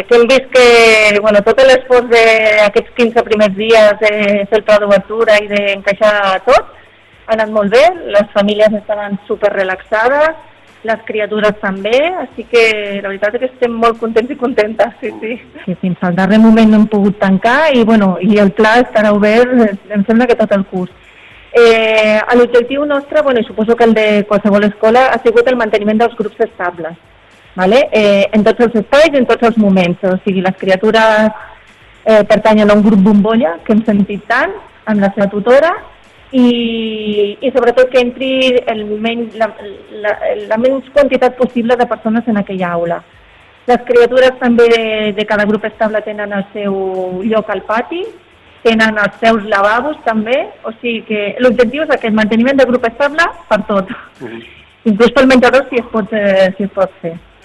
que hem vist que tot l'esforç d'aquests 15 primers dies de fer el pla d'obertura i d'encaixar tot ha anat molt bé, les famílies estaven super relaxades, les criatures també, així que la veritat és que estem molt contents i contentes, sí. Fins al darrer moment no hem pogut tancar i el pla estarà obert, em sembla que tot el curs. L'objectiu nostre, i suposo que el de qualsevol escola, ha sigut el manteniment dels grups estables, en tots els espais i en tots els moments. O sigui, les criatures pertanyen a un grup bombolla, que hem sentit tant, amb la seva tutora, i sobretot que entri la menys quantitat possible de persones en aquella aula. Les criatures també de cada grup estable tenen el seu lloc al pati, tenen els seus lavabos també, o sigui que l'objectiu és aquest manteniment de grup estable per tot, inclús pel menjador si es pot fer.